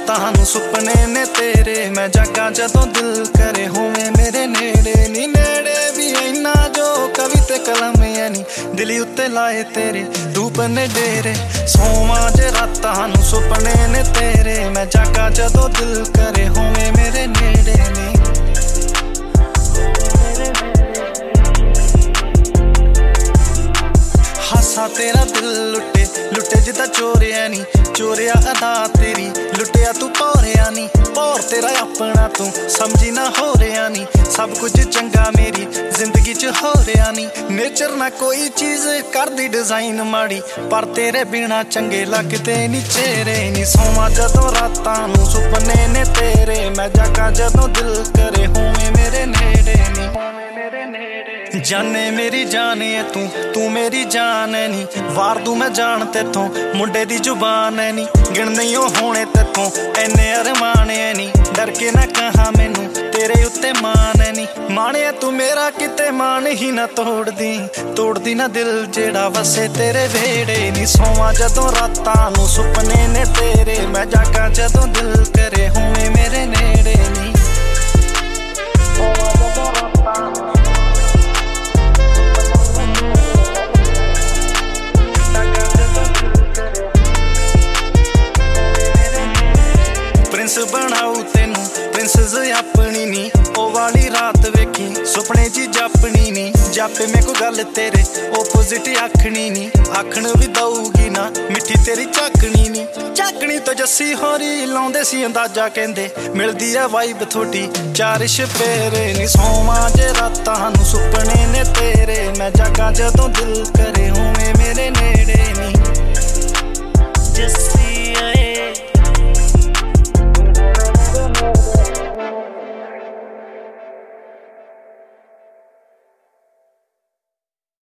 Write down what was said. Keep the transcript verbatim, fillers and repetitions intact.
ਰਾਤਾਂ ਨੂੰ ਸੁਪਨੇ ਨੇ ਤੇਰੇ ਮੈਂ ਜਾਗਾ ਜਦੋਂ ਦਿਲ ਕਰੇ ਹੋਵੇਂ ਮੇਰੇ ਨੇੜੇ ਨੀ ਨੇੜੇ ਵੀ ਇੰਨਾ ਜੋ ਕਵੀ ਤੇ ਕਲਮ ਐ ਨੀ ਦਿਲ ਉੱਤੇ ਲਾਏ ਤੇਰੇ ਧੂਪ ਨੇ ਡੇਰੇ ਸੋਵਾਂ ਜੇ ਰਾਤਾਂ ਨੂੰ ਸੁਪਨੇ ਨੇ ਤੇਰੇ ਮੈਂ ਜਾਗਾ ਜਦੋਂ ਦਿਲ ਕਰੇ ਹੋਵੇਂ ਮੇਰੇ ਨੇੜੇ ਨੀ ਹਾਸਾ ਤੇਰਾ ਦਿਲ ਲੁੱਟੇ ਲੁੱਟੇ ਜਿੱਦਾਂ ਚੋਰਿਆ ਨੀ ਚੋਰਿਆ ਅਦਾ ਤੇਰੀ ਲੁੱਟਿਆ ਤੂੰ ਭੌਰਿਆ ਨੀ ਭੌਰ ਤੇਰਾ ਆਪਣਾ ਤੂੰ ਸਮਝੀ ਨਾ ਹੋ ਰਿਹਾ ਨੀ ਸਭ ਕੁਝ ਚੰਗਾ ਮੇਰੀ ਜ਼ਿੰਦਗੀ ਚ ਹੋ ਰਿਹਾ ਨੀ ਨੇਚਰ ਨਾ ਕੋਈ ਚੀਜ਼ ਕਰਦੀ ਡਿਜ਼ਾਈਨ ਮਾੜੀ ਪਰ ਤੇਰੇ ਬਿਨਾ ਚੰਗੇ ਲੱਗਦੇ ਨੀ ਚਿਹਰੇ ਨੀ ਸੋਵਾਂ ਜਦੋਂ ਰਾਤਾਂ ਨੂੰ ਸੁਪਨੇ ਨੇ ਤੇਰੇ ਮੈਂ ਜਾਗਾ ਜਦੋਂ ਦਿਲ ਕਰੇ ਹੋਵੇਂ ਮੇਰੇ ਨੇੜੇ ਨੀ ਜਾਨੇ ਮੇਰੀ ਜਾਨ ਐ ਤੂੰ ਤੂੰ ਮੇਰੀ ਜਾਨ ਐ ਨੀ ਵਾਰ ਦੂੰ ਮੈਂ ਜਾਣ ਤੇਥੋਂ ਮੁੰਡੇ ਦੀ ਜ਼ੁਬਾਨ ਐ ਨੀ ਗਿਣ ਨਹੀਂ ਉਹ ਹੋਣੇ ਤੇਥੋਂ ਐਨੇ ਅਰਮਾਨ ਐ ਨੀ ਡਰ ਕੇ ਨਾ ਕਹਾ ਮੈਨੂੰ ਤੇਰੇ ਉੱਤੇ ਮਾਣ ਐ ਨੀ ਮਾਣਿਆ ਤੂੰ ਮੇਰਾ ਕਿਤੇ ਮਾਣ ਹੀ ਨਾ ਤੋੜਦੀ ਤੋੜਦੀ ਨਾ ਦਿਲ ਜਿਹੜਾ ਵਸੇ ਤੇਰੇ ਵਿਹੜੇ ਨੀ ਸੋਵਾਂ ਜਦੋਂ ਰਾਤਾਂ ਨੂੰ ਸੁਪਨੇ ਨੇ ਤੇਰੇ ਮੈਂ ਜਾਗਾ ਜਦੋਂ ਦਿਲ ਕਰੇ ਹੋਵੇਂ ਮੇਰੇ ਨੇੜੇ ਨੀ ਪ੍ਰਿੰਸ ਬਣਾਉ ਤੈਨੂੰ ਪ੍ਰਿੰਸਸ ਆਪਣੀ ਨੀ ਉਹ ਵਾਲੀ ਰਾਤ ਵੇਖੀ ਸੁਪਨੇ ਜੀ ਜਾਪਣੀ ਨੀ ਜਾਪੇ ਮੈਂ ਕੋਈ ਗੱਲ ਤੇਰੇ ਓਪੋਜ਼ਿਟ ਆਖਣੀ ਨੀ ਆਖਣ ਵੀ ਦਊਗੀ ਨਾ ਮਿੱਠੀ ਤੇਰੀ ਝਾਕਣੀ ਨੀ ਝਾਕਣੀ ਤੋਂ ਜੱਸੀ ਹੋਰੀ ਲਾਉਂਦੇ ਸੀ ਅੰਦਾਜ਼ਾ ਕਹਿੰਦੇ ਮਿਲਦੀ ਐ ਵਾਈਬ ਥੋੜੀ ਚਾਰਿਸ਼ ਪੇਰੇ ਨੀ ਸੋਵਾਂ ਜੇ ਰਾਤਾਂ ਨੂੰ ਸੁਪਨੇ ਨੇ ਤੇਰੇ ਮੈਂ ਜਾਗਾ ਜਦੋਂ ਦਿਲ ਕਰੇ